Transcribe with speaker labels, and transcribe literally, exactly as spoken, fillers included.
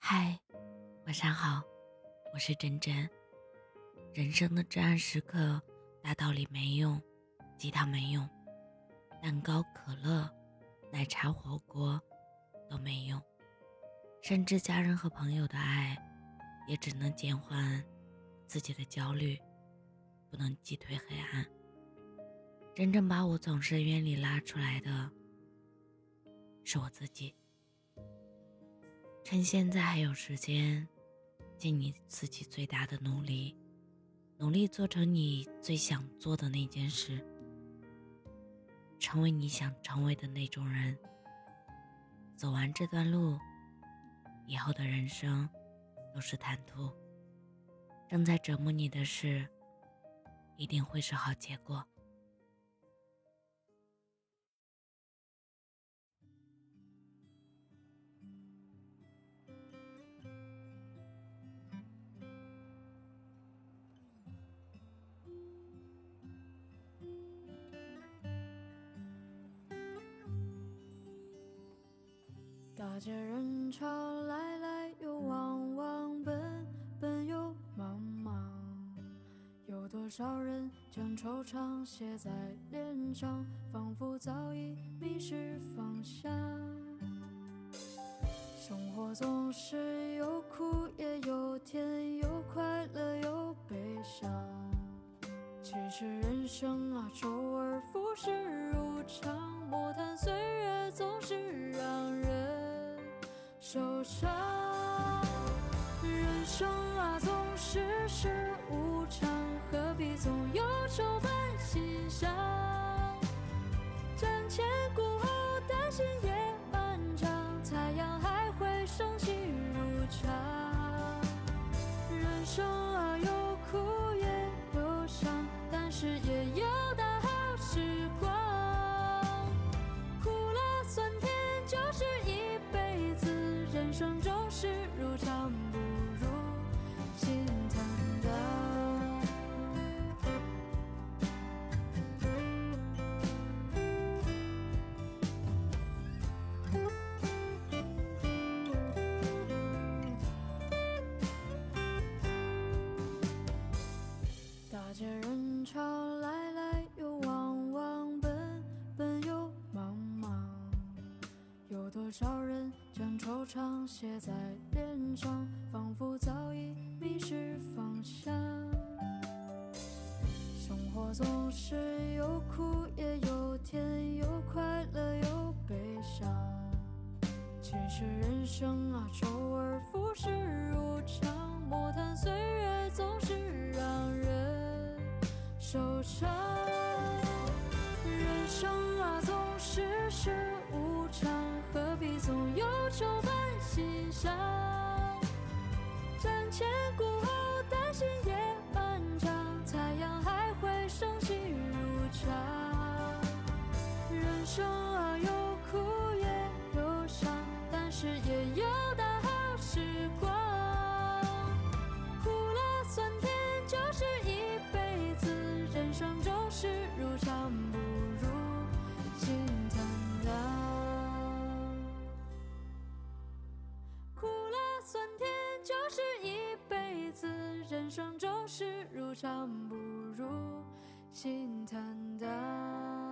Speaker 1: 嗨，晚上好，我是真真。人生的至暗时刻，大道理没用，鸡汤没用，蛋糕、可乐、奶茶、火锅都没用，甚至家人和朋友的爱，也只能减缓自己的焦虑，不能击退黑暗。真正把我从深渊里拉出来的，是我自己。趁现在还有时间，尽你自己最大的努力，努力做成你最想做的那件事，成为你想成为的那种人。走完这段路，以后的人生都是坦途。正在折磨你的事，一定会是好结果。
Speaker 2: 大街人潮来来又往往，奔奔又茫茫，有多少人将惆怅写在脸上，仿佛早已迷失方向。生活总是有苦也有甜，有快乐有悲伤，其实人生啊，周而复始如常，莫谈岁月总是让人受伤。人生啊，总是事无常，何必总忧愁伴心伤？瞻前顾后，担心夜漫长，太阳还会升起如常。人生啊，有苦也有伤，但是也有大好时光。苦辣酸甜就是一辈子，人生总是如常，不如心坦荡。大街人潮来来又往往，奔奔又茫茫，有多少人将惆怅写在脸上，仿佛早已迷失方向。生活总是有苦也有甜，有快乐有悲伤，其实人生啊，周而复始如常，莫谈岁月总是让人受伤。人生啊，总是事无常，何必总忧愁伴心伤？瞻前顾后，担心夜漫长，太阳还会升起如常。人生啊，有苦也有伤，但是也有大好时光。苦辣酸甜就是一辈子，人生总是如常，不如心坦荡。苦辣酸甜就是一辈子，人生总是如常，不如心坦荡。